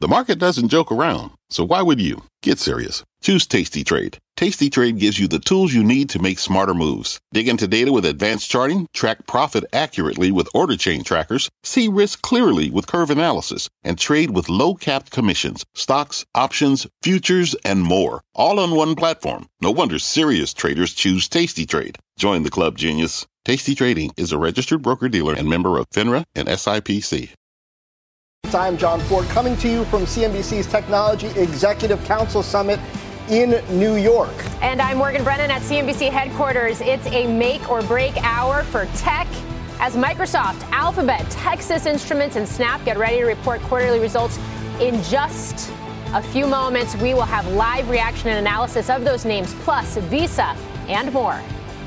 The market doesn't joke around, so why would you? Get serious. Choose Tasty Trade. Tasty Trade gives you the tools you need to make smarter moves. Dig into data with advanced charting, track profit accurately with order chain trackers, see risk clearly with curve analysis, and trade with low-capped commissions, stocks, options, futures, and more. All on one platform. No wonder serious traders choose Tasty Trade. Join the club, genius. Tasty Trading is a registered broker-dealer and member of FINRA and SIPC. I'm John Ford, coming to you from CNBC's Technology Executive Council Summit in New York. And I'm Morgan Brennan at CNBC headquarters. It's a make or break hour for tech as Microsoft, Alphabet, Texas Instruments, and Snap get ready to report quarterly results in just a few moments. We will have live reaction and analysis of those names, plus Visa and more.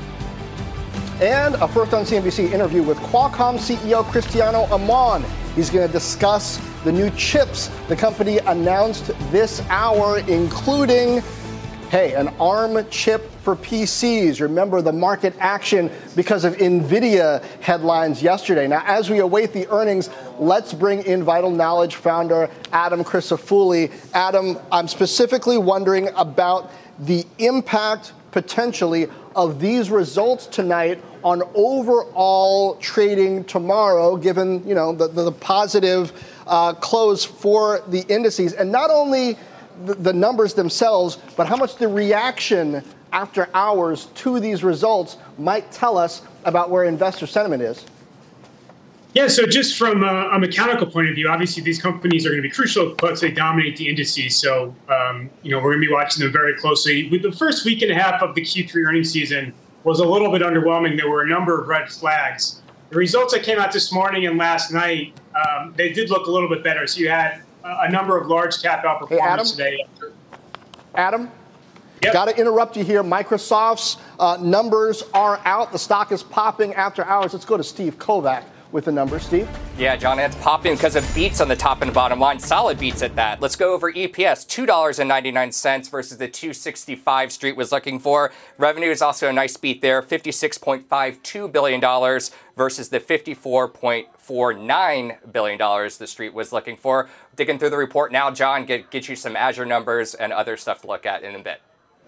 And a first on CNBC interview with Qualcomm CEO Cristiano Amon. He's going to discuss the new chips the company announced this hour, including, an ARM chip for PCs. Remember the market action because of NVIDIA headlines yesterday. Now, as we await the earnings, let's bring in Vital Knowledge founder Adam Crisafulli. Adam, I'm specifically wondering about the impact potentially of these results tonight on overall trading tomorrow, given the positive close for the indices, and not only the numbers themselves, but how much the reaction after hours to these results might tell us about where investor sentiment is. Yeah, so just from a mechanical point of view, obviously these companies are going to be crucial because they dominate the indices. So, we're going to be watching them very closely. With the first week and a half of the Q3 earnings season was a little bit underwhelming. There were a number of red flags. The results that came out this morning and last night, they did look a little bit better. So you had a number of large cap outperformance today. Adam? Yep. Got to interrupt you here. Microsoft's numbers are out. The stock is popping after hours. Let's go to Steve Kovac with the numbers. Steve? Yeah, John, it's popping because of beats on the top and bottom line. Solid beats at that. Let's go over EPS, $2.99 versus the $2.65 Street was looking for. Revenue is also a nice beat there, $56.52 billion versus the $54.49 billion the Street was looking for. Digging through the report now, John, get you some Azure numbers and other stuff to look at in a bit.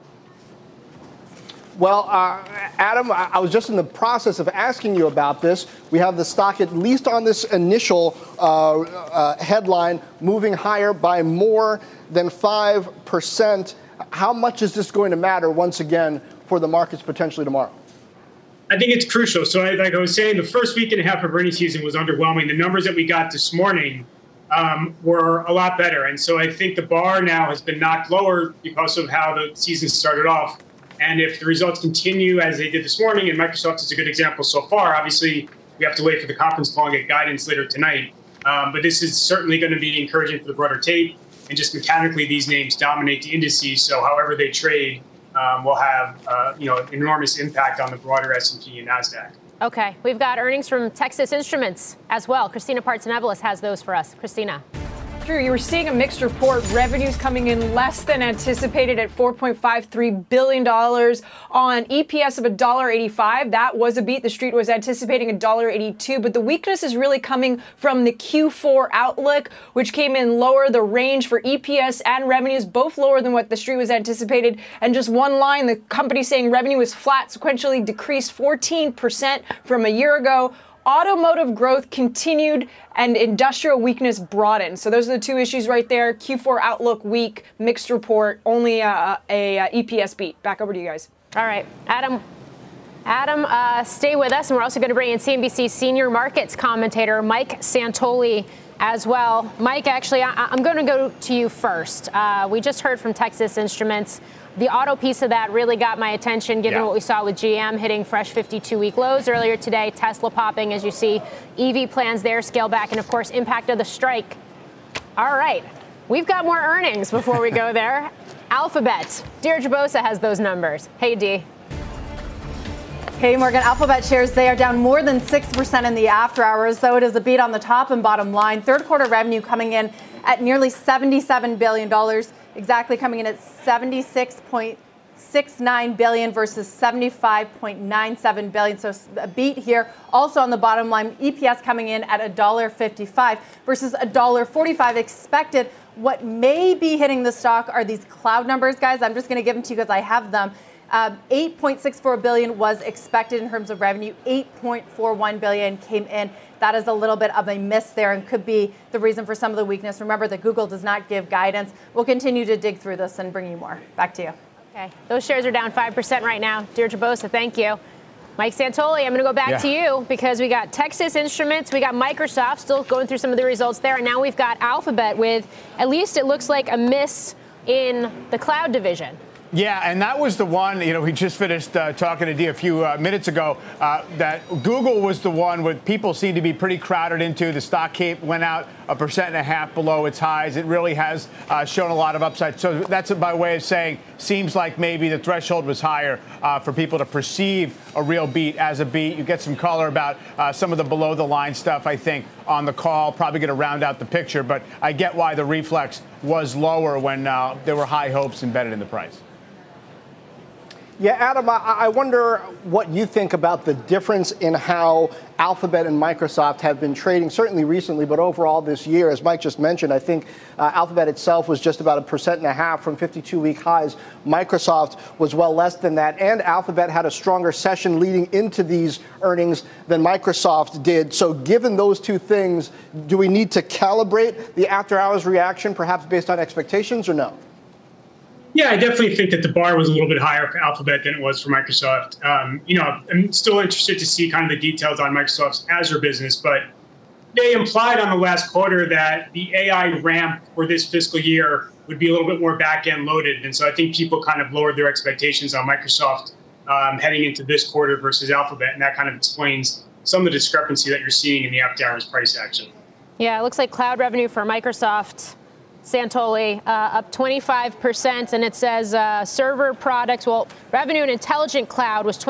Well, Adam, I was just in the process of asking you about this. We have the stock, at least on this initial headline, moving higher by more than 5%. How much is this going to matter, once again, for the markets potentially tomorrow? I think it's crucial. So like I was saying, the first week and a half of earnings season was underwhelming. The numbers that we got this morning were a lot better. And so I think the bar now has been knocked lower because of how the season started off. And if the results continue as they did this morning, and Microsoft is a good example so far, obviously we have to wait for the conference call and get guidance later tonight. But this is certainly going to be encouraging for the broader tape. And just mechanically, these names dominate the indices. So however they trade will have enormous impact on the broader S&P and NASDAQ. Okay, we've got earnings from Texas Instruments as well. Christina Partsinevelos has those for us. Christina. Drew, you were seeing a mixed report. Revenues coming in less than anticipated at $4.53 billion on EPS of $1.85. That was a beat. The Street was anticipating $1.82. But the weakness is really coming from the Q4 outlook, which came in lower. The range for EPS and revenues, both lower than what the Street was anticipated. And just one line, the company saying revenue is flat, sequentially decreased 14% from a year ago. Automotive growth continued and industrial weakness broadened. So those are the two issues right there. Q4 outlook weak, mixed report, only a EPS beat. Back over to you guys. All right, Adam, stay with us. And we're also going to bring in CNBC senior markets commentator Mike Santoli as well. Mike, actually, I'm going to go to you first. We just heard from Texas Instruments. The auto piece of that really got my attention, given what we saw with GM hitting fresh 52-week lows earlier today, Tesla popping, as you see, EV plans there scale back, and, of course, impact of the strike. All right, we've got more earnings before we go there. Alphabet. Deirdre Bosa has those numbers. Hey, Dee. Hey, Morgan. Alphabet shares, they are down more than 6% in the after hours, so it is a beat on the top and bottom line. Third quarter revenue coming in at nearly $77 billion. Exactly, coming in at 76.3 $75.69 billion versus $75.97 billion. So a beat here. Also on the bottom line, EPS coming in at $1.55 versus $1.45 expected. What may be hitting the stock are these cloud numbers, guys. I'm just going to give them to you because I have them. 8.64 billion was expected in terms of revenue. 8.41 billion came in. That is a little bit of a miss there and could be the reason for some of the weakness. Remember that Google does not give guidance. We'll continue to dig through this and bring you more. Back to you. Okay, those shares are down 5% right now. Deirdre Bosa, thank you. Mike Santoli, I'm going to go back to you because we got Texas Instruments, we got Microsoft still going through some of the results there, and now we've got Alphabet with, at least it looks like, a miss in the cloud division. Yeah, and that was the one, we just finished talking to Dee a few minutes ago, that Google was the one where people seem to be pretty crowded into. The stock went out 1.5% below its highs. It really has shown a lot of upside. So that's by way of saying, seems like maybe the threshold was higher for people to perceive a real beat as a beat. You get some color about some of the below the line stuff, I think, on the call. Probably going to round out the picture, but I get why the reflex was lower when there were high hopes embedded in the price. Yeah, Adam, I wonder what you think about the difference in how Alphabet and Microsoft have been trading, certainly recently, but overall this year. As Mike just mentioned, I think Alphabet itself was just about 1.5% from 52-week highs. Microsoft was well less than that, and Alphabet had a stronger session leading into these earnings than Microsoft did. So given those two things, do we need to calibrate the after-hours reaction, perhaps based on expectations, or no? Yeah, I definitely think that the bar was a little bit higher for Alphabet than it was for Microsoft. I'm still interested to see kind of the details on Microsoft's Azure business, but they implied on the last quarter that the AI ramp for this fiscal year would be a little bit more back-end loaded. And so I think people kind of lowered their expectations on Microsoft heading into this quarter versus Alphabet, and that kind of explains some of the discrepancy that you're seeing in the after-hours price action. Yeah, it looks like cloud revenue for Microsoft, Santoli, up 25%, and it says server products, revenue in Intelligent Cloud was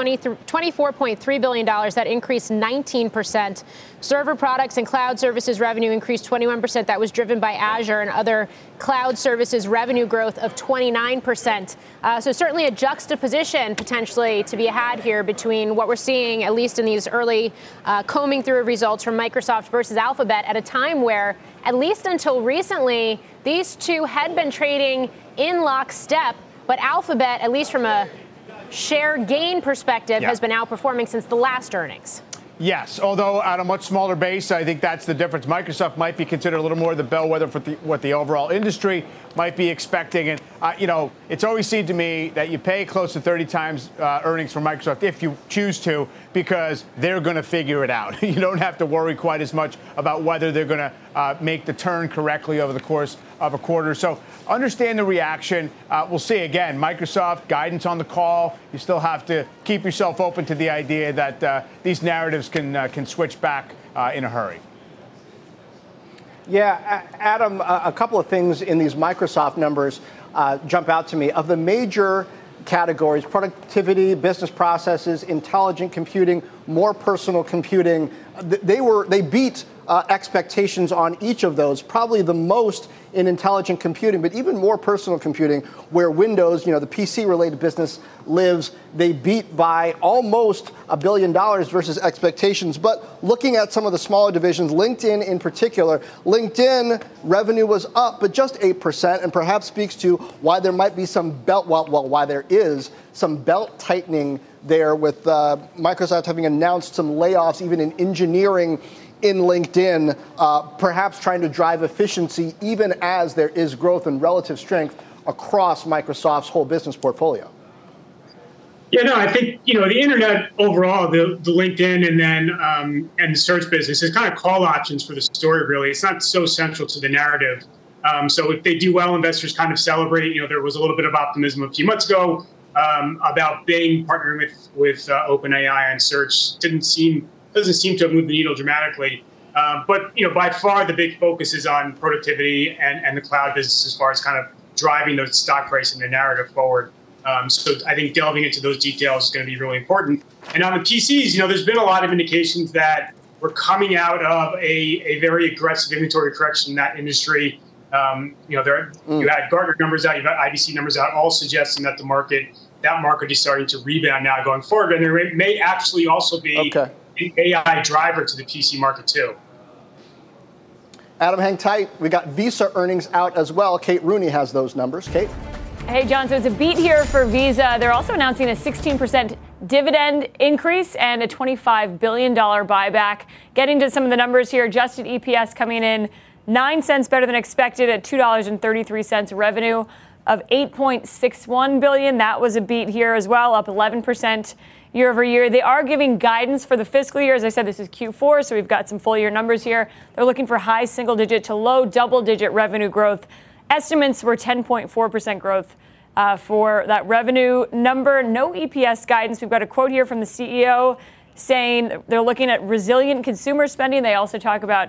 $24.3 billion. That increased 19%. Server products and cloud services revenue increased 21%. That was driven by Azure and other cloud services revenue growth of 29%. So certainly a juxtaposition potentially to be had here between what we're seeing, at least in these early combing through results from Microsoft versus Alphabet at a time where, at least until recently, these two had been trading in lockstep, but Alphabet, at least from a share gain perspective, has been outperforming since the last earnings. Yes, although at a much smaller base, I think that's the difference. Microsoft might be considered a little more the bellwether for what the overall industry might be expecting. And, it's always seemed to me that you pay close to 30 times earnings for Microsoft if you choose to, because they're going to figure it out. You don't have to worry quite as much about whether they're going to make the turn correctly over the course of a quarter. So understand the reaction. We'll see. Again, Microsoft guidance on the call. You still have to keep yourself open to the idea that these narratives can switch back in a hurry. Yeah, Adam, a couple of things in these Microsoft numbers jump out to me. Of the major categories, productivity, business processes, intelligent computing, more personal computing, they beat expectations on each of those, probably the most in intelligent computing, but even more personal computing, where Windows, the PC-related business lives, they beat by almost $1 billion versus expectations. But looking at some of the smaller divisions, LinkedIn in particular, LinkedIn revenue was up, but just 8%, and perhaps speaks to why there might be some why there is some belt tightening there, with Microsoft having announced some layoffs, even in engineering in LinkedIn, perhaps trying to drive efficiency even as there is growth and relative strength across Microsoft's whole business portfolio. Yeah, no, I think, the internet overall, the LinkedIn and the search business is kind of call options for the story, really. It's not so central to the narrative. So if they do well, investors kind of celebrate. There was a little bit of optimism a few months ago about Bing partnering with OpenAI and search. Doesn't seem to have moved the needle dramatically. But by far the big focus is on productivity and the cloud business as far as kind of driving the stock price and the narrative forward. So I think delving into those details is going to be really important. And on the PCs, there's been a lot of indications that we're coming out of a very aggressive inventory correction in that industry. You had Gartner numbers out, you've got IDC numbers out, all suggesting that the market that market is starting to rebound now going forward. And there may actually also be an AI driver to the PC market too. Adam, hang tight. We got Visa earnings out as well. Kate Rooney has those numbers. Kate? Hey, John, so it's a beat here for Visa. They're also announcing a 16% dividend increase and a $25 billion buyback. Getting to some of the numbers here, adjusted EPS coming in 9 cents better than expected at $2.33. Revenue of $8.61 billion. That was a beat here as well, up 11% year over year. They are giving guidance for the fiscal year. As I said, this is Q4, so we've got some full year numbers here. They're looking for high single digit to low double digit revenue growth. Estimates were 10.4% growth for that revenue number. No EPS guidance. We've got a quote here from the CEO saying they're looking at resilient consumer spending. They also talk about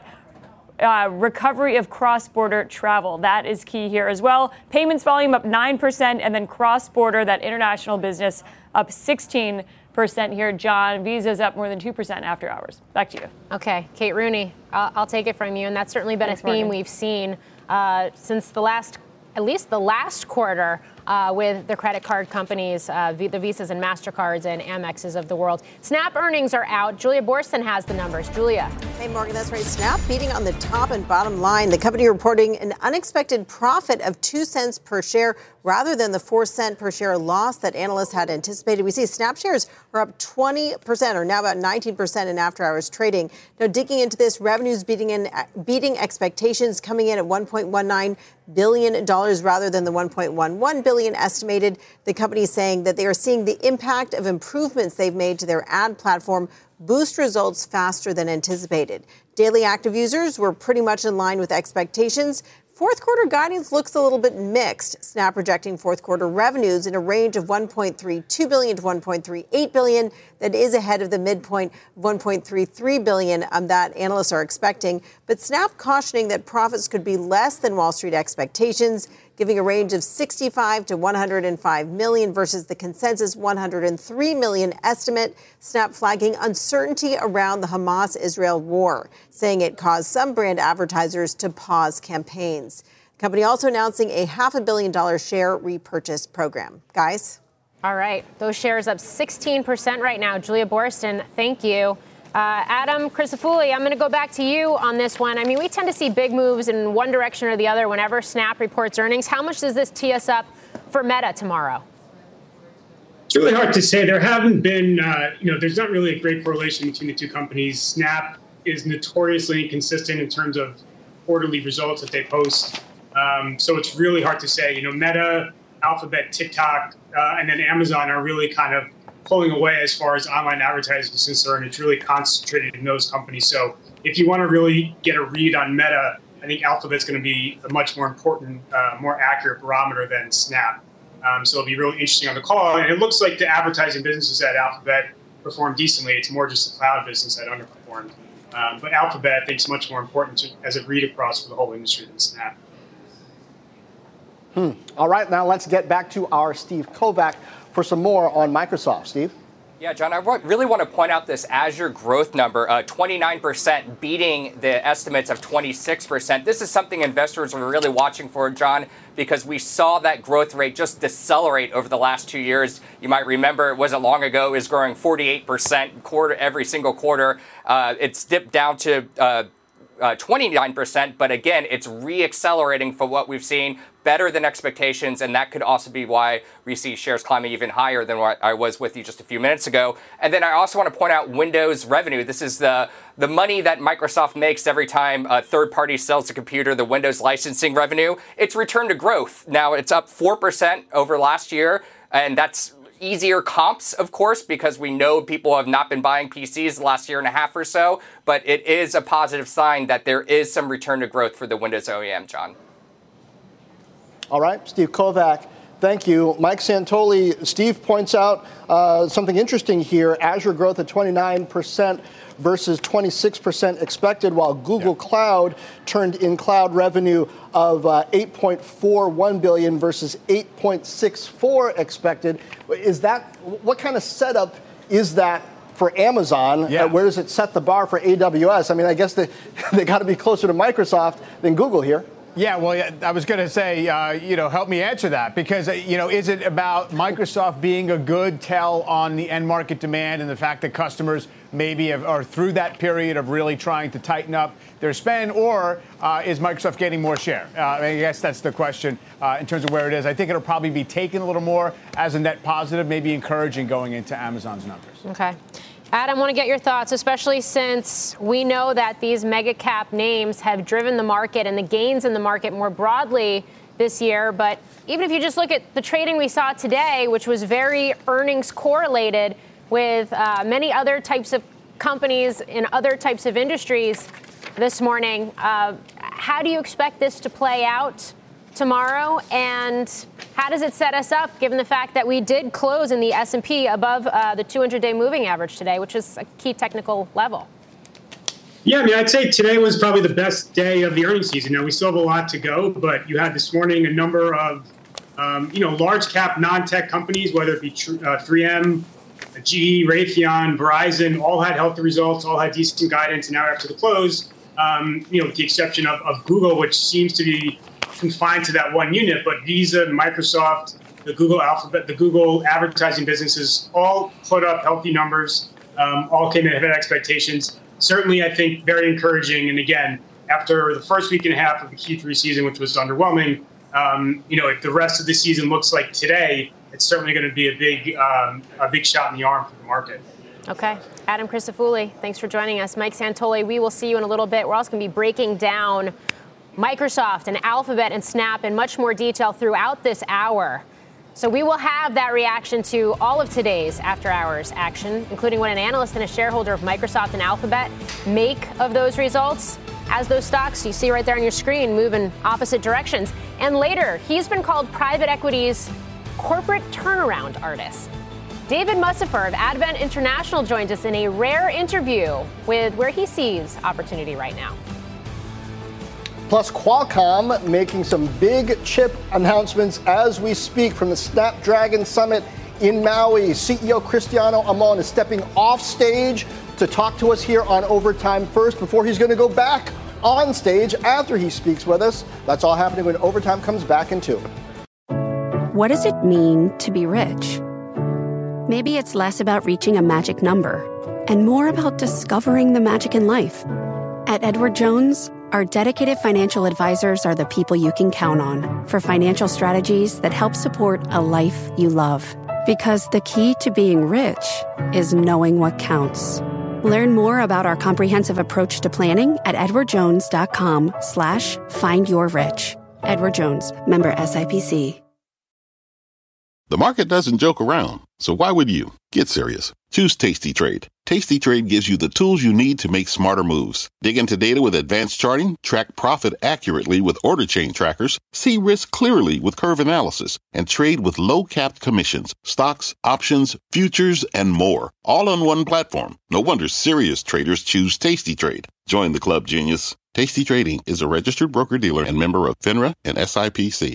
recovery of cross-border travel. That is key here as well. Payments volume up 9%, and then cross-border, that international business, up 16% here. John, Visa's up more than 2% after hours. Back to you. Okay, Kate Rooney, I'll take it from you, and that's certainly been a theme we've seen since at least the last quarter with the credit card companies, the Visas and MasterCards and Amexes of the world. Snap earnings are out. Julia Boorstin has the numbers. Julia. Hey, Morgan, that's right. Snap beating on the top and bottom line. The company reporting an unexpected profit of 2 cents per share rather than the 4 cent per share loss that analysts had anticipated. We see Snap shares are up 20%, or now about 19% in after-hours trading. Now, digging into this, revenues beating expectations, coming in at $1.19 billion rather than the $1.11 billion estimated. The company is saying that they are seeing the impact of improvements they've made to their ad platform boost results faster than anticipated. Daily active users were pretty much in line with expectations. Fourth quarter guidance looks a little bit mixed. Snap projecting fourth quarter revenues in a range of $1.32 billion to $1.38 billion. That is ahead of the midpoint of $1.33 billion that analysts are expecting. But Snap cautioning that profits could be less than Wall Street expectations, giving a range of 65 to 105 million versus the consensus 103 million estimate. Snap flagging uncertainty around the Hamas-Israel war, saying it caused some brand advertisers to pause campaigns. The company also announcing a $500 million share repurchase program. Guys? All right. Those shares up 16% right now. Julia Boorstin, thank you. Adam Crisafulli, I'm going to go back to you on this one. I mean, we tend to see big moves in one direction or the other whenever Snap reports earnings. How much does this tee us up for Meta tomorrow? It's really hard to say. There haven't been, there's not really a great correlation between the two companies. Snap is notoriously inconsistent in terms of quarterly results that they post. So it's really hard to say. Meta, Alphabet, TikTok, and then Amazon are really kind of pulling away as far as online advertising is concerned. It's really concentrated in those companies. So if you want to really get a read on Meta, I think Alphabet's going to be a much more important, more accurate barometer than Snap. So it'll be really interesting on the call. And it looks like the advertising businesses at Alphabet performed decently. It's more just the cloud business that underperformed. But Alphabet, I think, is much more important as a read across for the whole industry than Snap. All right, now let's get back to our Steve Kovac for some more on Microsoft. Steve? Yeah, John, I really want to point out this Azure growth number, 29%, beating the estimates of 26%. This is something investors are really watching for, John, because we saw that growth rate just decelerate over the last 2 years. You might remember it wasn't long ago. It was growing 48% every single quarter. It's dipped down to 29%, but again, it's re-accelerating for what we've seen, better than expectations, and that could also be why we see shares climbing even higher than what I was with you just a few minutes ago. And then I also want to point out Windows revenue. This is the money that Microsoft makes every time a third party sells a computer, the Windows licensing revenue. It's returned to growth. Now it's up 4% over last year, and that's easier comps, of course, because we know people have not been buying PCs the last year and a half or so, but it is a positive sign that there is some return to growth for the Windows OEM, John. All right, Steve Kovac, thank you. Mike Santoli, Steve points out something interesting here. Azure growth at 29% versus 26% expected, while Google Cloud turned in cloud revenue of $8.41 billion versus $8.64 expected. What kind of setup is that for Amazon? Yeah. Where does it set the bar for AWS? I mean, I guess they got to be closer to Microsoft than Google here. Yeah, well, I was going to say, help me answer that because, is it about Microsoft being a good tell on the end market demand and the fact that customers maybe are through that period of really trying to tighten up their spend, or is Microsoft getting more share? I guess that's the question in terms of where it is. I think it'll probably be taken a little more as a net positive, maybe encouraging going into Amazon's numbers. Okay. Adam, I want to get your thoughts, especially since we know that these mega cap names have driven the market and the gains in the market more broadly this year. But even if you just look at the trading we saw today, which was very earnings correlated with many other types of companies in other types of industries this morning, how do you expect this to play out tomorrow, and how does it set us up given the fact that we did close in the S&P above the 200-day moving average today, which is a key technical level? Yeah, I mean, I'd say today was probably the best day of the earnings season. Now, we still have a lot to go, but you had this morning a number of, large cap non-tech companies, whether it be 3M, GE, Raytheon, Verizon, all had healthy results, all had decent guidance. And now after the close, with the exception of Google, which seems to be confined to that one unit, but Visa, Microsoft, the Google Alphabet, the Google advertising businesses all put up healthy numbers, all came in ahead of expectations. Certainly, I think very encouraging. And again, after the first week and a half of the Q3 season, which was underwhelming, if the rest of the season looks like today, it's certainly going to be a big shot in the arm for the market. Okay. Adam Crisafulli, thanks for joining us. Mike Santoli, we will see you in a little bit. We're also going to be breaking down Microsoft and Alphabet and Snap in much more detail throughout this hour. So we will have that reaction to all of today's after hours action, including what an analyst and a shareholder of Microsoft and Alphabet make of those results as those stocks you see right there on your screen move in opposite directions. And later, he's been called private equity's corporate turnaround artist. David Mussafer of Advent International joins us in a rare interview with where he sees opportunity right now. Plus, Qualcomm making some big chip announcements as we speak from the Snapdragon Summit in Maui. CEO Cristiano Amon is stepping off stage to talk to us here on Overtime First before he's going to go back on stage after he speaks with us. That's all happening when Overtime comes back in 2. What does it mean to be rich? Maybe it's less about reaching a magic number and more about discovering the magic in life. At Edward Jones, our dedicated financial advisors are the people you can count on for financial strategies that help support a life you love. Because the key to being rich is knowing what counts. Learn more about our comprehensive approach to planning at edwardjones.com/findyourrich. Edward Jones, member SIPC. The market doesn't joke around, so why would you? Get serious. Choose Tasty Trade. Tasty Trade gives you the tools you need to make smarter moves. Dig into data with advanced charting, track profit accurately with order chain trackers, see risk clearly with curve analysis, and trade with low-capped commissions, stocks, options, futures, and more. All on one platform. No wonder serious traders choose Tasty Trade. Join the club, genius. Tasty Trading is a registered broker-dealer and member of FINRA and SIPC.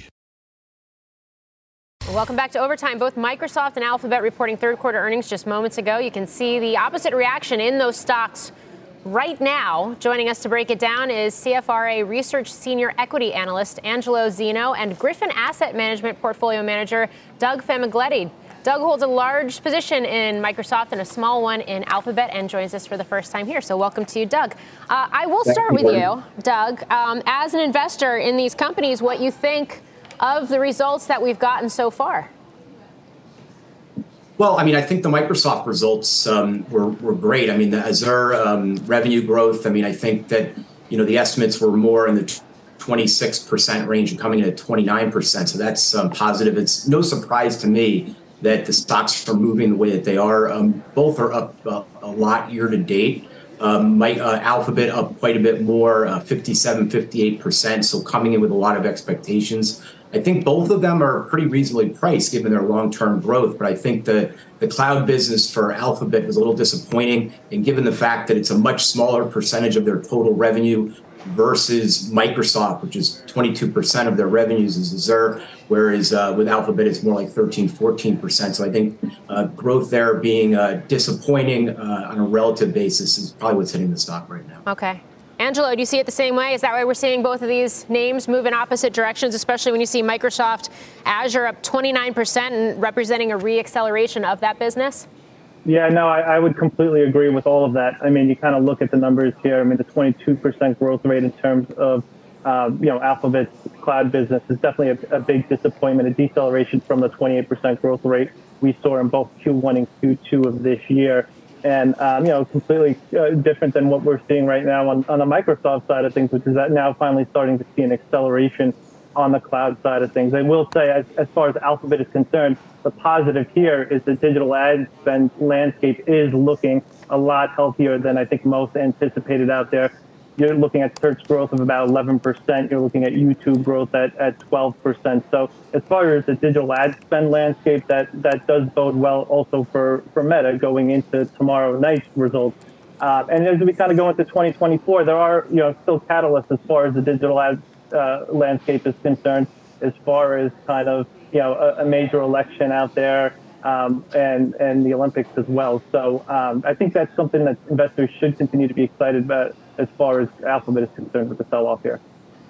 Welcome back to Overtime. Both Microsoft and Alphabet reporting third quarter earnings just moments ago. You can see the opposite reaction in those stocks right now. Joining us to break it down is CFRA Research Senior Equity Analyst Angelo Zeno and Griffin Asset Management Portfolio Manager Doug Famigletti. Doug holds a large position in Microsoft and a small one in Alphabet and joins us for the first time here. So welcome to you, Doug. I will start with you, Doug. As an investor in these companies, what you think of the results that we've gotten so far? Well, I mean, I think the Microsoft results were great. I mean, the Azure revenue growth, I mean, I think that, the estimates were more in the 26% range and coming in at 29%. So that's positive. It's no surprise to me that the stocks are moving the way that they are. Both are up a lot year to date. Alphabet up quite a bit more, 57, 58%. So coming in with a lot of expectations. I think both of them are pretty reasonably priced given their long-term growth. But I think the cloud business for Alphabet was a little disappointing. And given the fact that it's a much smaller percentage of their total revenue versus Microsoft, which is 22% of their revenues is Azure, whereas with Alphabet, it's more like 13, 14%. So I think growth there being disappointing on a relative basis is probably what's hitting the stock right now. Okay. Angelo, do you see it the same way? Is that why we're seeing both of these names move in opposite directions, especially when you see Microsoft Azure up 29% and representing a re-acceleration of that business? Yeah, no, I would completely agree with all of that. I mean, you kind of look at the numbers here. I mean, the 22% growth rate in terms of, Alphabet's cloud business is definitely a big disappointment, a deceleration from the 28% growth rate we saw in both Q1 and Q2 of this year. And, completely different than what we're seeing right now on the Microsoft side of things, which is that now finally starting to see an acceleration on the cloud side of things. I will say, as far as Alphabet is concerned, the positive here is the digital ad spend landscape is looking a lot healthier than I think most anticipated out there. You're looking at search growth of about 11%. You're looking at YouTube growth at 12%. So as far as the digital ad spend landscape, that does bode well also for Meta going into tomorrow night's results. And as we kind of go into 2024, there are still catalysts as far as the digital ad landscape is concerned, as far as kind of a major election out there and the Olympics as well. So I think that's something that investors should continue to be excited about as far as Alphabet is concerned with the sell-off here.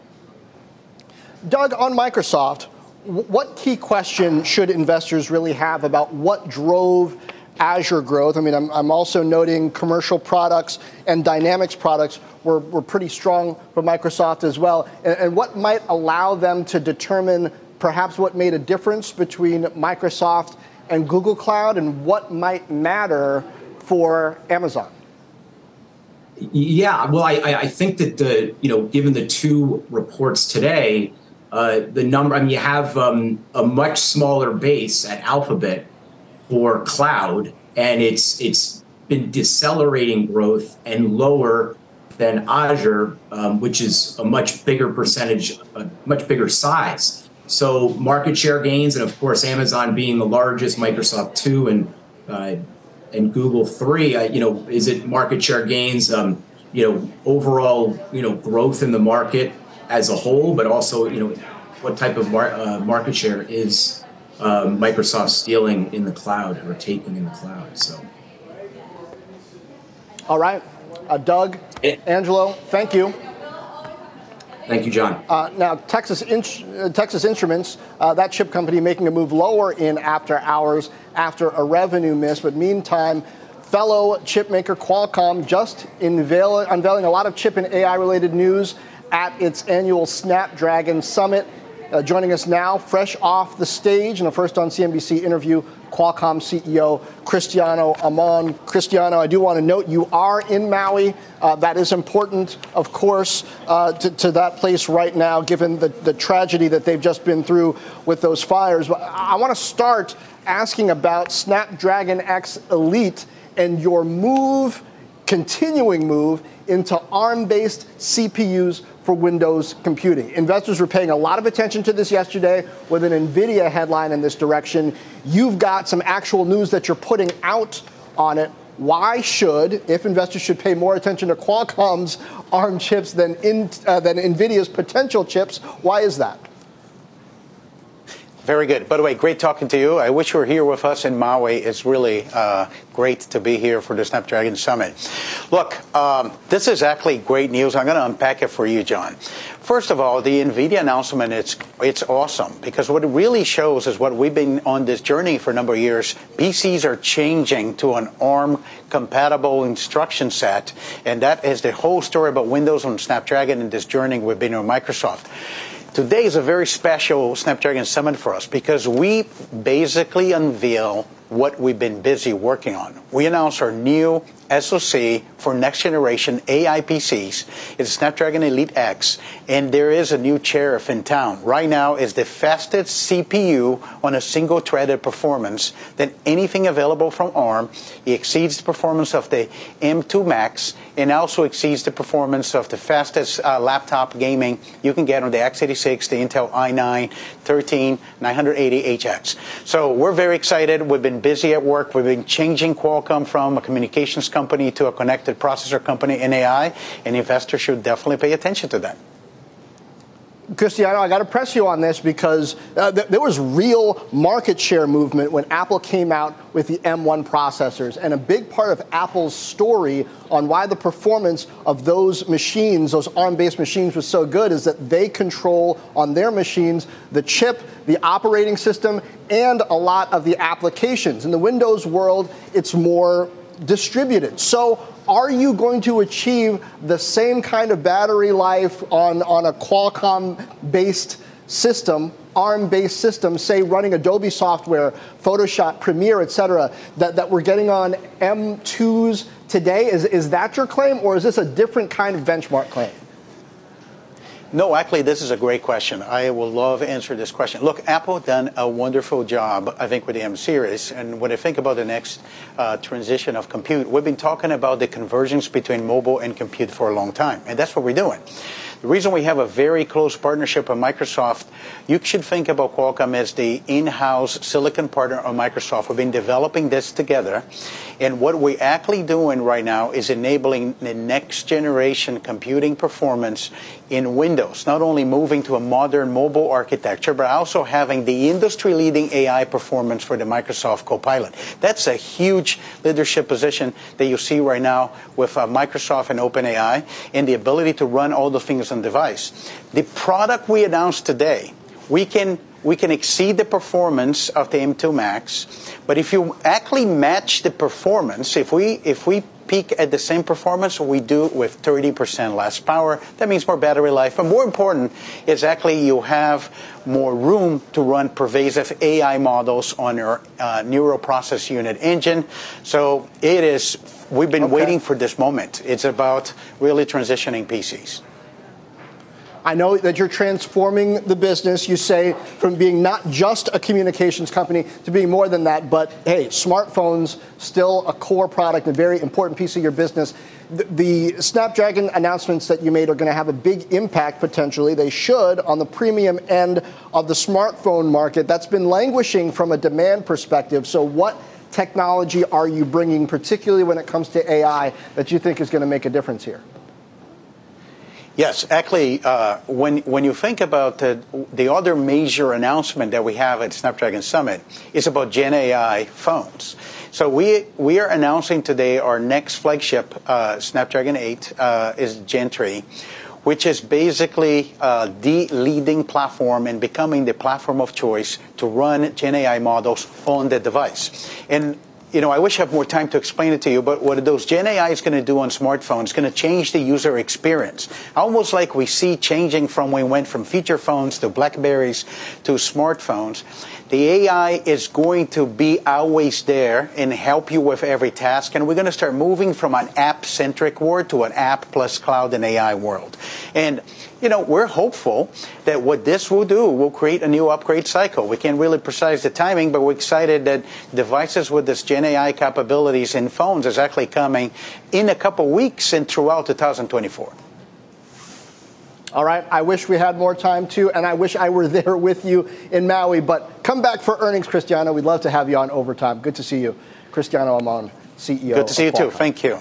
Doug, on Microsoft, what key question should investors really have about what drove Azure growth? I mean, I'm also noting commercial products and Dynamics products were pretty strong for Microsoft as well. And what might allow them to determine perhaps what made a difference between Microsoft and Google Cloud, and what might matter for Amazon? Yeah, well, I think that given the two reports today, the number, I mean, you have a much smaller base at Alphabet for cloud, and it's been decelerating growth and lower than Azure, which is a much bigger percentage, a much bigger size. So market share gains, and of course, Amazon being the largest, Microsoft 2 and Google 3, is it market share gains, overall, growth in the market as a whole, but also, what type of market share is Microsoft stealing in the cloud or taking in the cloud? So. All right. Doug, Angelo, thank you. Thank you, John. Now, Texas Instruments, that chip company making a move lower in after hours after a revenue miss. But meantime, fellow chip maker Qualcomm just unveiling a lot of chip and AI-related news at its annual Snapdragon Summit. Joining us now, fresh off the stage, in a first on CNBC interview, Qualcomm CEO Cristiano Amon. Cristiano, I do want to note you are in Maui. That is important, of course, to that place right now, given the tragedy that they've just been through with those fires. But I want to start asking about Snapdragon X Elite and your continuing move into ARM-based CPUs for Windows computing. Investors were paying a lot of attention to this yesterday with an NVIDIA headline in this direction. You've got some actual news that you're putting out on it. Why if investors should pay more attention to Qualcomm's ARM chips than NVIDIA's potential chips, why is that? Very good. By the way, great talking to you. I wish you were here with us in Maui. It's really great to be here for the Snapdragon Summit. Look, this is actually great news. I'm going to unpack it for you, John. First of all, the NVIDIA announcement, it's awesome, because what it really shows is what we've been on this journey for a number of years. PCs are changing to an ARM-compatible instruction set, and that is the whole story about Windows on Snapdragon and this journey we've been on Microsoft. Today is a very special Snapdragon Summit for us because we basically unveil what we've been busy working on. We announced our new SoC for next generation AI PCs. It's Snapdragon Elite X, and there is a new sheriff in town. Right now, it's the fastest CPU on a single threaded performance than anything available from ARM. It exceeds the performance of the M2 Max and also exceeds the performance of the fastest laptop gaming you can get on the x86, the Intel i9 13980HX. So we're very excited. We've been busy at work. We've been changing Qualcomm from a communications company to a connected processor company in AI, and investors should definitely pay attention to that. Cristiano, I got to press you on this because there was real market share movement when Apple came out with the M1 processors. And a big part of Apple's story on why the performance of those machines, those ARM-based machines, was so good is that they control on their machines the chip, the operating system, and a lot of the applications. In the Windows world, it's more distributed. So are you going to achieve the same kind of battery life on a Qualcomm-based system, ARM-based system, say running Adobe software, Photoshop, Premiere, et cetera, that we're getting on M2s today? Is that your claim, or is this a different kind of benchmark claim? No, actually, this is a great question. I will love to answer this question. Look, Apple done a wonderful job, I think, with the M series. And when I think about the next transition of compute, we've been talking about the convergence between mobile and compute for a long time. And that's what we're doing. The reason we have a very close partnership with Microsoft, you should think about Qualcomm as the in-house silicon partner of Microsoft. We've been developing this together. And what we're actually doing right now is enabling the next generation computing performance in Windows, not only moving to a modern mobile architecture, but also having the industry-leading AI performance for the Microsoft Copilot. That's a huge leadership position that you see right now with Microsoft and OpenAI, and the ability to run all the things on device. The product we announced today, we can exceed the performance of the M2 Max, but if you actually match the performance, if we peak at the same performance we do with 30% less power, that means more battery life. But more important is actually you have more room to run pervasive AI models on your neural process unit engine. So we've been waiting for this moment. It's about really transitioning PCs. I know that you're transforming the business, you say, from being not just a communications company to being more than that. But, hey, smartphones, still a core product, a very important piece of your business. The Snapdragon announcements that you made are going to have a big impact, potentially. They should, on the premium end of the smartphone market. That's been languishing from a demand perspective. So what technology are you bringing, particularly when it comes to AI, that you think is going to make a difference here? Yes, actually, when you think about the other major announcement that we have at Snapdragon Summit is about Gen AI phones. So we are announcing today our next flagship, Snapdragon 8, is Gen 3, which is basically the leading platform and becoming the platform of choice to run Gen AI models on the device. And I wish I had more time to explain it to you, but what those Gen AI is going to do on smartphones is going to change the user experience. Almost like we see changing from when we went from feature phones to BlackBerries to smartphones. The AI is going to be always there and help you with every task. And we're going to start moving from an app-centric world to an app plus cloud and AI world. And we're hopeful that what this will do will create a new upgrade cycle. We can't really precise the timing, but we're excited that devices with this Gen AI capabilities in phones is actually coming in a couple weeks and throughout 2024. All right. I wish we had more time, too, and I wish I were there with you in Maui. But come back for earnings, Cristiano. We'd love to have you on Overtime. Good to see you. Cristiano Amon, CEO. Good to see you, too. Thank you.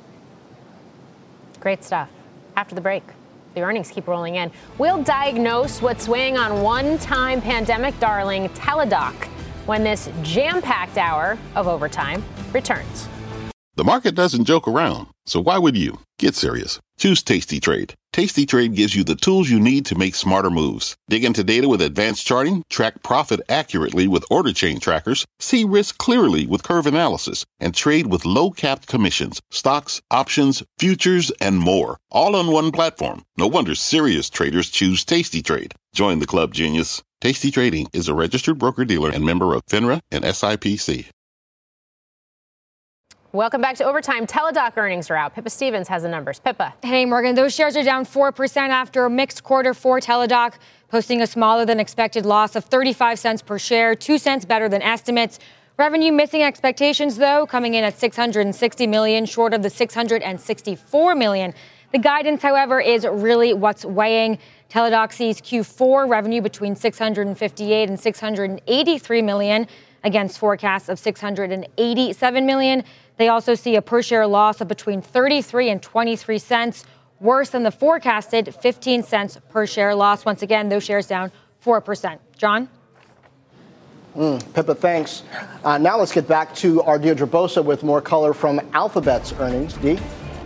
Great stuff. After the break, the earnings keep rolling in. We'll diagnose what's weighing on one-time pandemic darling Teladoc when this jam-packed hour of Overtime returns. The market doesn't joke around, so why would you? Get serious. Choose Tasty Trade. Tasty Trade gives you the tools you need to make smarter moves. Dig into data with advanced charting, track profit accurately with order chain trackers, see risk clearly with curve analysis, and trade with low-capped commissions, stocks, options, futures, and more. All on one platform. No wonder serious traders choose Tasty Trade. Join the club, genius. Tasty Trading is a registered broker-dealer and member of FINRA and SIPC. Welcome back to Overtime. Teladoc earnings are out. Pippa Stevens has the numbers. Pippa. Hey, Morgan. Those shares are down 4% after a mixed quarter for Teladoc, posting a smaller than expected loss of 35 cents per share, 2 cents better than estimates. Revenue missing expectations, though, coming in at $660 million, short of the $664 million. The guidance, however, is really what's weighing. Teladoc sees Q4 revenue between $658 and $683 million, against forecasts of $687 million. They also see a per-share loss of between 33 and 23 cents, worse than the forecasted 15 cents per share loss. Once again, those shares down 4%. John? Pippa, thanks. Now let's get back to our Deirdre Bosa with more color from Alphabet's earnings. Dee?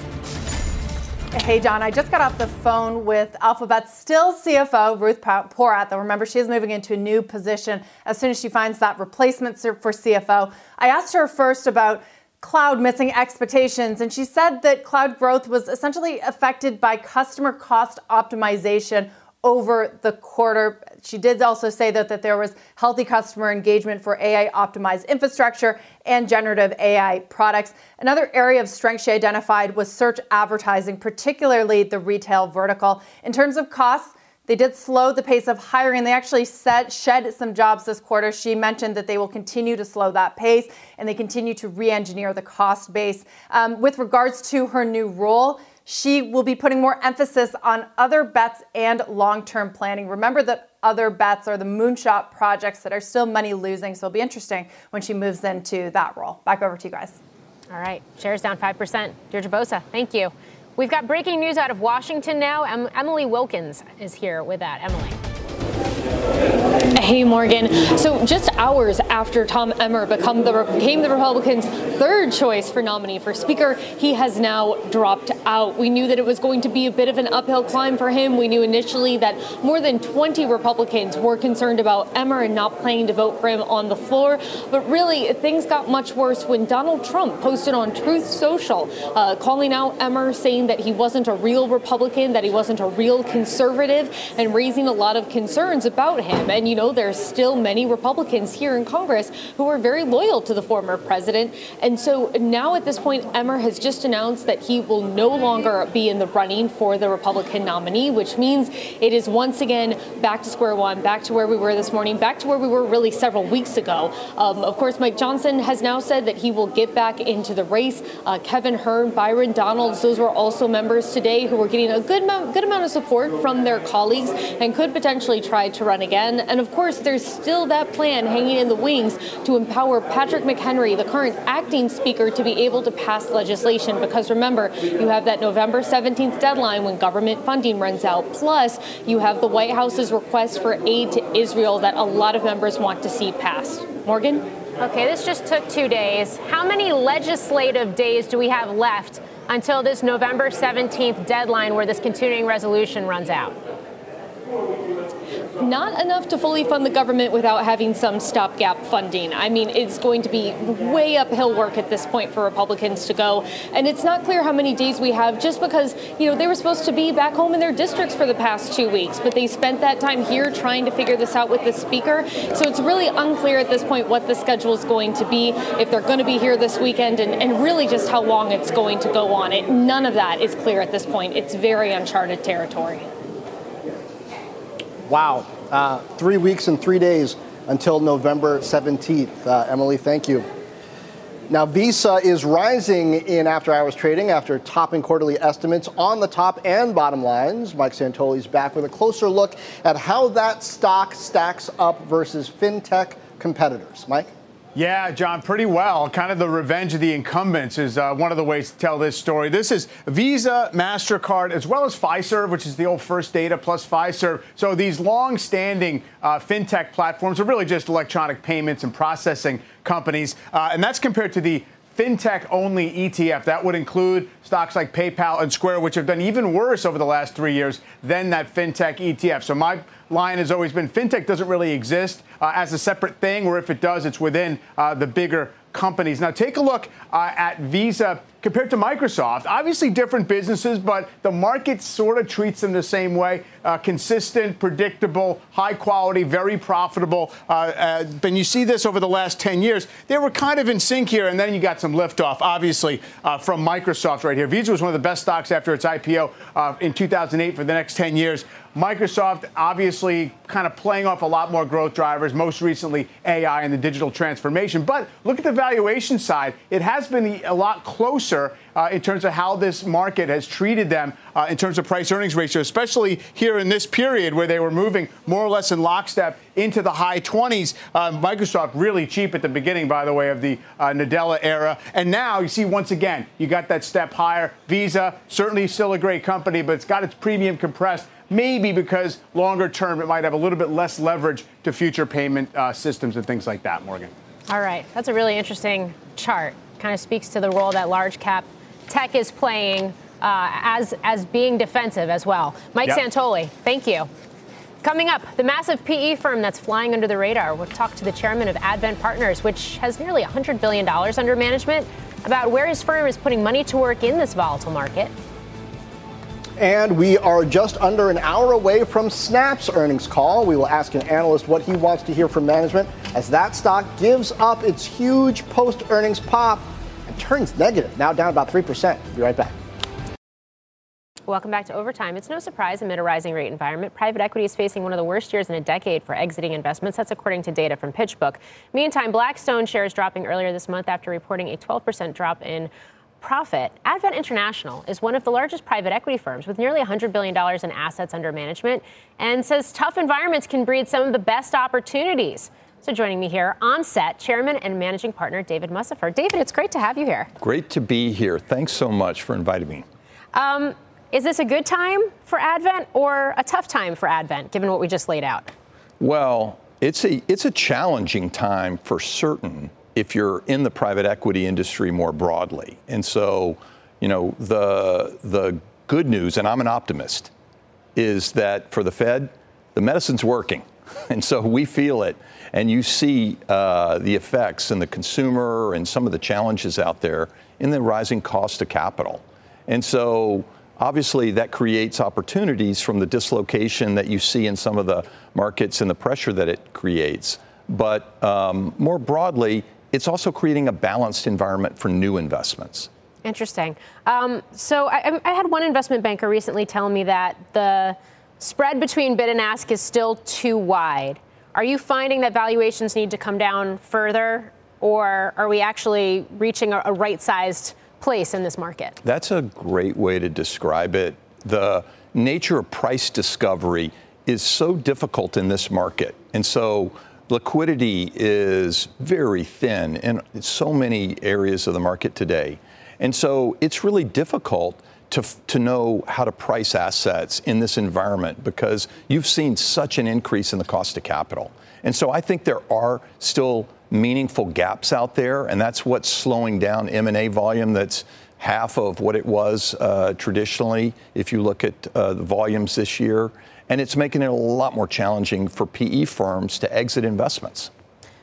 Hey, John, I just got off the phone with Alphabet's still CFO, Ruth Porat, though remember she is moving into a new position as soon as she finds that replacement for CFO. I asked her first about cloud missing expectations, and she said that cloud growth was essentially affected by customer cost optimization over the quarter. She did also say that there was healthy customer engagement for AI-optimized infrastructure and generative AI products. Another area of strength she identified was search advertising, particularly the retail vertical. In terms of costs, they did slow the pace of hiring. They actually shed some jobs this quarter. She mentioned that they will continue to slow that pace and they continue to re-engineer the cost base. With regards to her new role, she will be putting more emphasis on other bets and long-term planning. Remember that other bets are the moonshot projects that are still money losing. So it'll be interesting when she moves into that role. Back over to you guys. All right. Shares down 5%. Deirdre Bosa, thank you. We've got breaking news out of Washington now. Emily Wilkins is here with that. Emily. Hey, Morgan. So just hours after Tom Emmer became the Republicans' third choice for nominee for Speaker, he has now dropped out. We knew that it was going to be a bit of an uphill climb for him. We knew initially that more than 20 Republicans were concerned about Emmer and not planning to vote for him on the floor. But really, things got much worse when Donald Trump posted on Truth Social, calling out Emmer, saying that he wasn't a real Republican, that he wasn't a real conservative, and raising a lot of concerns about him. And, you know, there's still many Republicans here in Congress who are very loyal to the former president. And so now at this point, Emmer has just announced that he will no longer be in the running for the Republican nominee, which means it is once again back to square one, back to where we were this morning, back to where we were really several weeks ago. Of course, Mike Johnson has now said that he will get back into the race. Kevin Hern, Byron Donalds, those were also members today who were getting a good amount of support from their colleagues and could potentially try to run again. And of course, there's still that plan hanging in the wings to empower Patrick McHenry, the current acting speaker, to be able to pass legislation. Because remember, you have that November 17th deadline when government funding runs out. Plus, you have the White House's request for aid to Israel that a lot of members want to see passed. Morgan? Okay, this just took 2 days. How many legislative days do we have left until this November 17th deadline where this continuing resolution runs out? Not enough to fully fund the government without having some stopgap funding. I mean, it's going to be way uphill work at this point for Republicans to go. And it's not clear how many days we have just because, you know, they were supposed to be back home in their districts for the past 2 weeks, but they spent that time here trying to figure this out with the speaker. So it's really unclear at this point what the schedule is going to be, if they're going to be here this weekend, and really just how long it's going to go on. None of that is clear at this point. It's very uncharted territory. Wow. 3 weeks and 3 days until November 17th. Emily, thank you. Now, Visa is rising in after-hours trading after topping quarterly estimates on the top and bottom lines. Mike Santoli is back with a closer look at how that stock stacks up versus fintech competitors. Mike? Yeah, John, pretty well. Kind of the revenge of the incumbents is one of the ways to tell this story. This is Visa, MasterCard, as well as Fiserv, which is the old First Data plus Fiserv. So these long-standing fintech platforms are really just electronic payments and processing companies. And that's compared to the fintech-only ETF. That would include stocks like PayPal and Square, which have done even worse over the last 3 years than that fintech ETF. So my line has always been fintech doesn't really exist as a separate thing, or if it does, it's within the bigger companies. Now, take a look at Visa compared to Microsoft. Obviously different businesses, but the market sort of treats them the same way. Consistent, predictable, high quality, very profitable. Then you see this over the last 10 years. They were kind of in sync here, and then you got some liftoff, obviously, from Microsoft right here. Visa was one of the best stocks after its IPO in 2008 for the next 10 years. Microsoft obviously kind of playing off a lot more growth drivers, most recently AI and the digital transformation. But look at the valuation side. It has been a lot closer in terms of how this market has treated them in terms of price-earnings ratio, especially here in this period where they were moving more or less in lockstep into the high 20s. Microsoft really cheap at the beginning, by the way, of the Nadella era. And now you see, once again, you got that step higher. Visa, certainly still a great company, but it's got its premium compressed. Maybe because longer term it might have a little bit less leverage to future payment systems and things like that, Morgan. All right. That's a really interesting chart. Kind of speaks to the role that large cap tech is playing as being defensive as well. Mike Santoli, thank you. Coming up, the massive PE firm that's flying under the radar. We'll talk to the chairman of Advent Partners, which has nearly $100 billion under management, about where his firm is putting money to work in this volatile market. And we are just under an hour away from Snap's earnings call. We will ask an analyst what he wants to hear from management as that stock gives up its huge post-earnings pop and turns negative, now down about 3%. We'll be right back. Welcome back to Overtime. It's no surprise amid a rising rate environment, private equity is facing one of the worst years in a decade for exiting investments. That's according to data from PitchBook. Meantime, Blackstone shares dropping earlier this month after reporting a 12% drop in profit. Advent International is one of the largest private equity firms with nearly $100 billion in assets under management and says tough environments can breed some of the best opportunities. So joining me here on set, Chairman and Managing Partner David Mussafer. David, it's great to have you here. Great to be here. Thanks so much for inviting me. Is this a good time for Advent or a tough time for Advent, given what we just laid out? Well, it's a challenging time for certain if you're in the private equity industry more broadly. And so, you know, the good news, and I'm an optimist, is that for the Fed, the medicine's working. And so we feel it. And you see the effects in the consumer and some of the challenges out there in the rising cost of capital. And so obviously that creates opportunities from the dislocation that you see in some of the markets and the pressure that it creates. But more broadly, it's also creating a balanced environment for new investments. Interesting. So I had one investment banker recently tell me that the spread between bid and ask is still too wide. Are you finding that valuations need to come down further, or are we actually reaching a right-sized place in this market? That's a great way to describe it. The nature of price discovery is so difficult in this market. And so liquidity is very thin in so many areas of the market today. And so it's really difficult to know how to price assets in this environment because you've seen such an increase in the cost of capital. And so I think there are still meaningful gaps out there, and that's what's slowing down M&A volume. That's half of what it was traditionally if you look at the volumes this year. And it's making it a lot more challenging for PE firms to exit investments.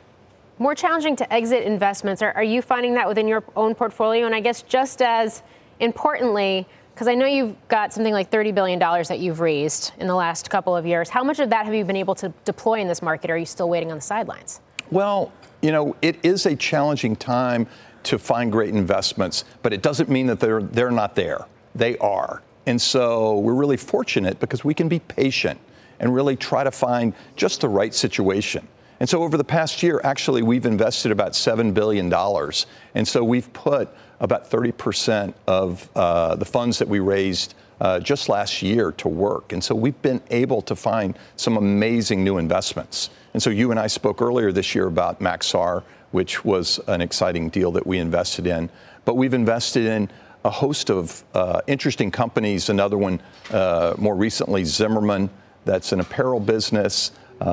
More challenging to exit investments. Are you finding that within your own portfolio? And I guess just as importantly, because I know you've got something like $30 billion that you've raised in the last couple of years. How much of that have you been able to deploy in this market? Or are you still waiting on the sidelines? Well, you know, it is a challenging time to find great investments, but it doesn't mean that they're not there. They are. And so we're really fortunate because we can be patient and really try to find just the right situation. And so over the past year, actually, we've invested about $7 billion. And so we've put about 30% of the funds that we raised just last year to work. And so we've been able to find some amazing new investments. And so you and I spoke earlier this year about Maxar, which was an exciting deal that we invested in. But we've invested in a host of interesting companies. Another one more recently, Zimmerman, that's an apparel business,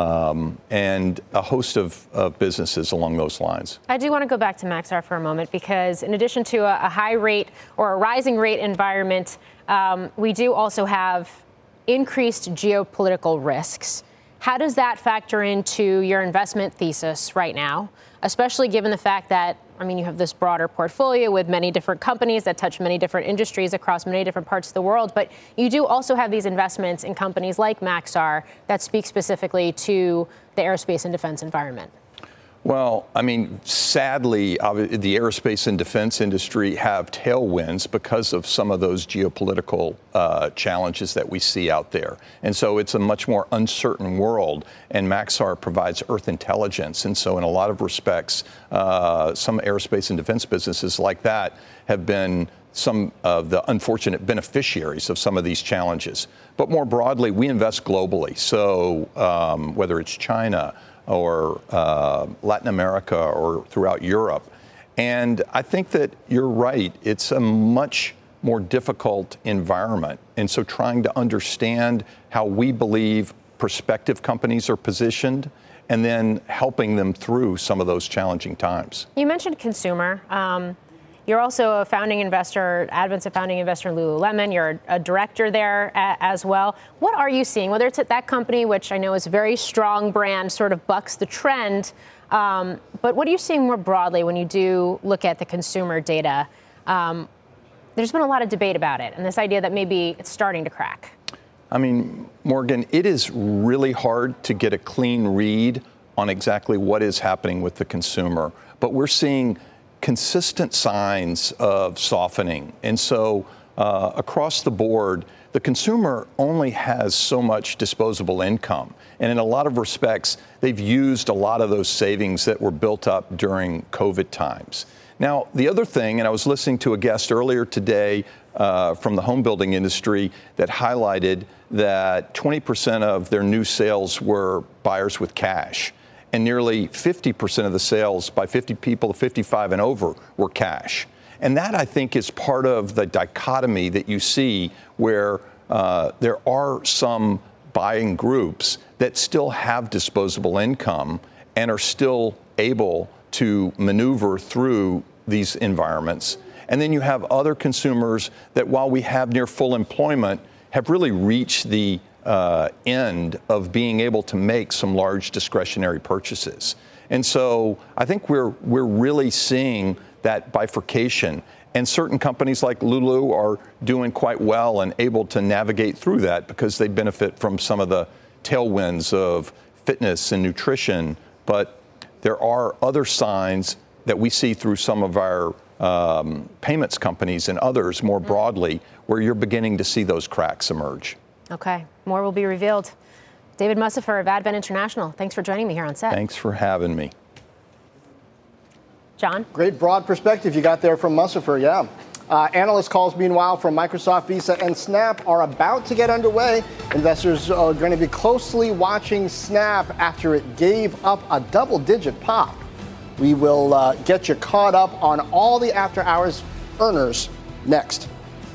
and a host of businesses along those lines. I do want to go back to Maxar for a moment because in addition to a high rate or a rising rate environment, we do also have increased geopolitical risks. How does that factor into your investment thesis right now, especially given the fact that, I mean, you have this broader portfolio with many different companies that touch many different industries across many different parts of the world, but you do also have these investments in companies like Maxar that speak specifically to the aerospace and defense environment? Well, I mean, sadly, the aerospace and defense industry have tailwinds because of some of those geopolitical challenges that we see out there. And so it's a much more uncertain world. And Maxar provides Earth intelligence. And so in a lot of respects, some aerospace and defense businesses like that have been some of the unfortunate beneficiaries of some of these challenges. But more broadly, we invest globally. So whether it's China or Latin America or throughout Europe. And I think that you're right. It's a much more difficult environment. And so trying to understand how we believe prospective companies are positioned and then helping them through some of those challenging times. You mentioned consumer. You're also a founding investor, Advent's a founding investor in Lululemon. You're a director there as well. What are you seeing? Whether it's at that company, which I know is a very strong brand, sort of bucks the trend, but what are you seeing more broadly when you do look at the consumer data? There's been a lot of debate about it and this idea that maybe it's starting to crack. I mean, Morgan, it is really hard to get a clean read on exactly what is happening with the consumer, but we're seeing consistent signs of softening. And so across the board, the consumer only has so much disposable income. And in a lot of respects, they've used a lot of those savings that were built up during COVID times. Now, the other thing, and I was listening to a guest earlier today from the home building industry that highlighted that 20% of their new sales were buyers with cash. And nearly 50% of the sales by 50 people 55 and over were cash. And that, I think, is part of the dichotomy that you see where there are some buying groups that still have disposable income and are still able to maneuver through these environments. And then you have other consumers that, while we have near full employment, have really reached the end of being able to make some large discretionary purchases. And so I think we're really seeing that bifurcation. And certain companies like Lulu are doing quite well and able to navigate through that because they benefit from some of the tailwinds of fitness and nutrition. But there are other signs that we see through some of our payments companies and others more broadly where you're beginning to see those cracks emerge. Okay, more will be revealed. David Mussafer of Advent International, thanks for joining me here on set. Thanks for having me. John? Great broad perspective you got there from Mussafer, yeah. Analyst calls, meanwhile, from Microsoft, Visa, and Snap are about to get underway. Investors are going to be closely watching Snap after it gave up a double-digit pop. We will get you caught up on all the after-hours earners next.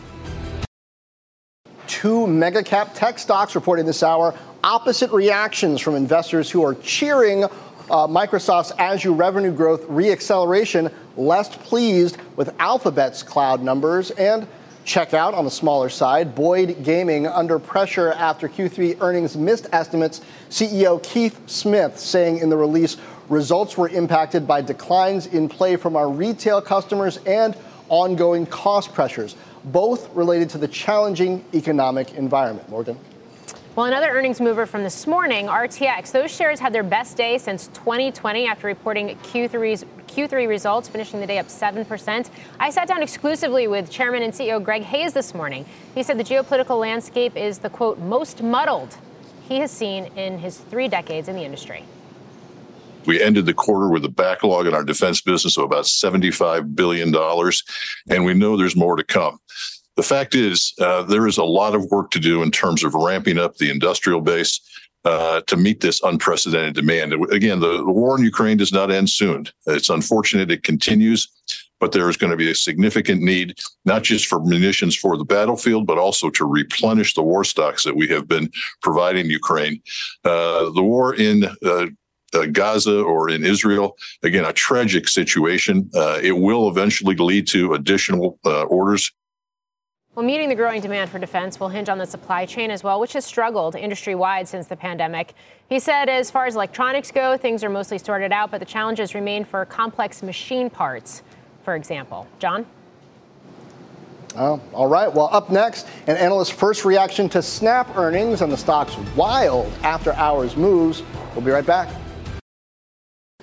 Two mega-cap tech stocks reporting this hour. Opposite reactions from investors who are cheering Microsoft's Azure revenue growth reacceleration, less pleased with Alphabet's cloud numbers. And check out, on the smaller side, Boyd Gaming under pressure after Q3 earnings missed estimates. CEO Keith Smith saying in the release, results were impacted by declines in play from our retail customers and ongoing cost pressures, both related to the challenging economic environment. Morgan? Well, another earnings mover from this morning, RTX. Those shares had their best day since 2020 after reporting Q3 results, finishing the day up 7%. I sat down exclusively with Chairman and CEO Greg Hayes this morning. He said the geopolitical landscape is the, quote, most muddled he has seen in his 3 decades in the industry. We ended the quarter with a backlog in our defense business of about $75 billion, and we know there's more to come. The fact is, there is a lot of work to do in terms of ramping up the industrial base to meet this unprecedented demand. Again, the war in Ukraine does not end soon. It's unfortunate it continues, but there is going to be a significant need, not just for munitions for the battlefield, but also to replenish the war stocks that we have been providing Ukraine. The war in Gaza or in Israel, again, a tragic situation. It will eventually lead to additional orders. Well, meeting the growing demand for defense will hinge on the supply chain as well, which has struggled industry-wide since the pandemic. He said as far as electronics go, things are mostly sorted out, but the challenges remain for complex machine parts, for example. John? Oh, all right. Well, up next, an analyst's first reaction to Snap earnings and the stock's wild after-hours moves. We'll be right back.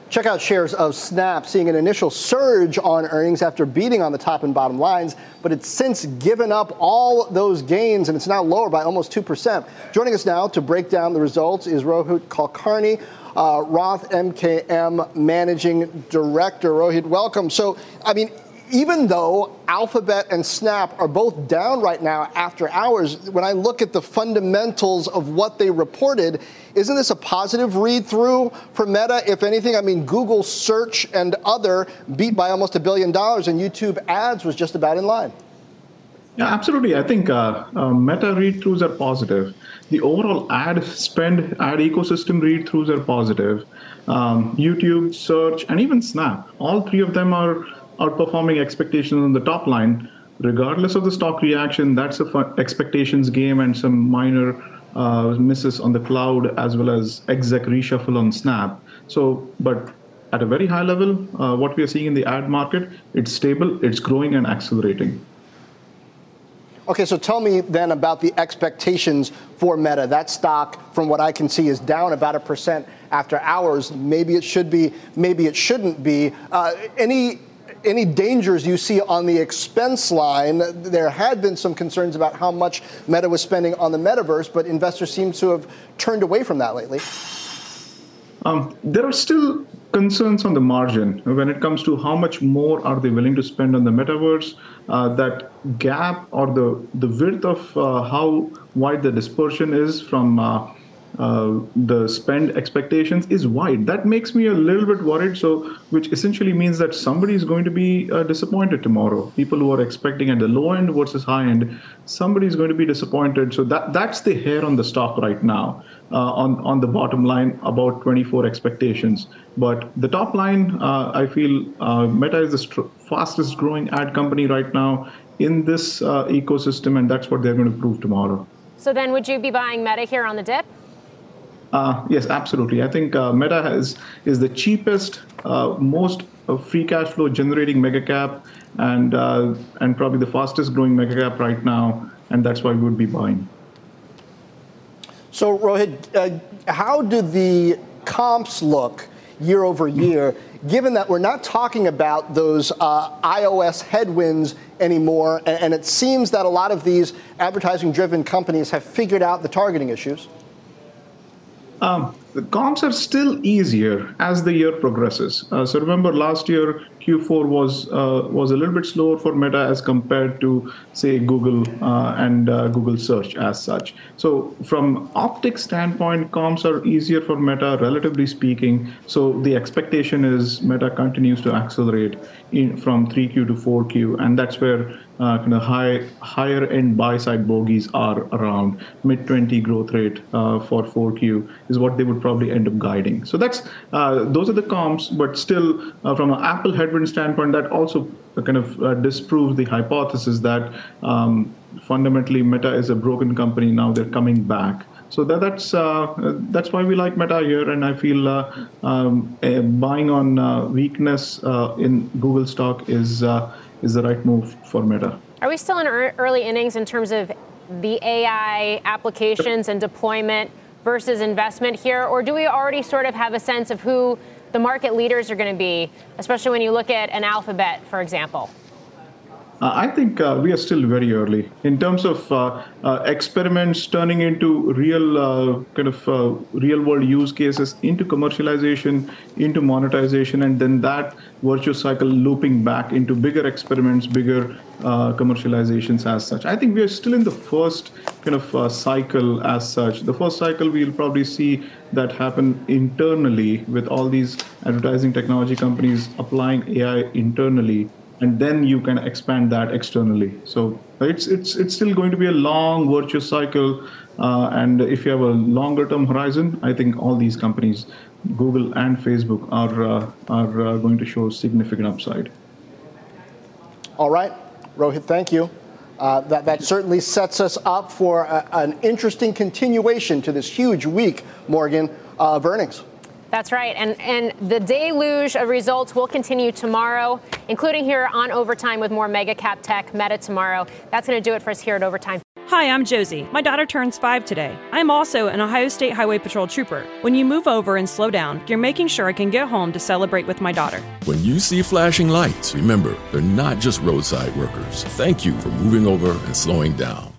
Check out shares of Snap seeing an initial surge on earnings after beating on the top and bottom lines, but it's since given up all those gains, and it's now lower by almost 2%. Joining us now to break down the results is Rohit Kulkarni, Roth MKM Managing Director. Rohit, welcome. So, even though Alphabet and Snap are both down right now after hours, when I look at the fundamentals of what they reported, isn't this a positive read-through for Meta? If anything, Google search and other beat by almost $1 billion, and YouTube ads was just about in line. Yeah, absolutely. I think Meta read-throughs are positive. The overall ad spend, ad ecosystem read-throughs are positive. YouTube, search, and even Snap, all three of them are outperforming expectations on the top line. Regardless of the stock reaction, that's a expectations game and some minor misses on the cloud as well as exec reshuffle on Snap. So, but at a very high level, what we are seeing in the ad market, it's stable, it's growing and accelerating. Okay, so tell me then about the expectations for Meta. That stock, from what I can see, is down about 1% after hours. Maybe it should be, maybe it shouldn't be. Any dangers you see on the expense line? There had been some concerns about how much Meta was spending on the metaverse, but investors seem to have turned away from that lately. There are still concerns on the margin when it comes to how much more are they willing to spend on the metaverse. That gap or the width of how wide the dispersion is from the spend expectations is wide. That makes me a little bit worried. So, which essentially means that somebody is going to be disappointed tomorrow. People who are expecting at the low end versus high end, somebody is going to be disappointed. So that's the hair on the stock right now. On the bottom line, about 24 expectations. But the top line, I feel Meta is the fastest growing ad company right now in this ecosystem, and that's what they're going to prove tomorrow. So then would you be buying Meta here on the dip? Yes, absolutely. I think Meta is the cheapest, most free cash flow generating mega cap, and probably the fastest growing mega cap right now, and that's why we would be buying. So Rohit, how do the comps look year over year, given that we're not talking about those iOS headwinds anymore, and it seems that a lot of these advertising-driven companies have figured out the targeting issues? The comps are still easier as the year progresses. So remember, last year Q4 was a little bit slower for Meta as compared to, say, Google and Google Search as such. So from optics standpoint, comps are easier for Meta, relatively speaking. So the expectation is Meta continues to accelerate from 3Q to 4Q, and that's where kind of higher end buy side bogeys are around mid-20 growth rate for 4Q is what they would probably end up guiding. So that's those are the comps, but still from an Apple headwind standpoint, that also kind of disproves the hypothesis that fundamentally Meta is a broken company. Now they're coming back. So that's why we like Meta here, and I feel buying on weakness in Google stock is the right move for Meta. Are we still in early innings in terms of the AI applications and deployment versus investment here, or do we already sort of have a sense of who the market leaders are going to be, especially when you look at an Alphabet, for example? I think we are still very early in terms of experiments turning into real real world use cases, into commercialization, into monetization, and then that virtuous cycle looping back into bigger experiments, bigger commercializations as such. I think we are still in the first kind of cycle as such. The first cycle we'll probably see that happen internally with all these advertising technology companies applying AI internally, and then you can expand that externally. So it's still going to be a long virtuous cycle, and if you have a longer term horizon, I think all these companies, Google and Facebook, are going to show significant upside. All right, Rohit, thank you. That certainly sets us up for an interesting continuation to this huge week, Morgan, of earnings. That's right. And the deluge of results will continue tomorrow, including here on Overtime with more mega cap tech, Meta tomorrow. That's going to do it for us here at Overtime. Hi, I'm Josie. My daughter turns 5 today. I'm also an Ohio State Highway Patrol trooper. When you move over and slow down, you're making sure I can get home to celebrate with my daughter. When you see flashing lights, remember, they're not just roadside workers. Thank you for moving over and slowing down.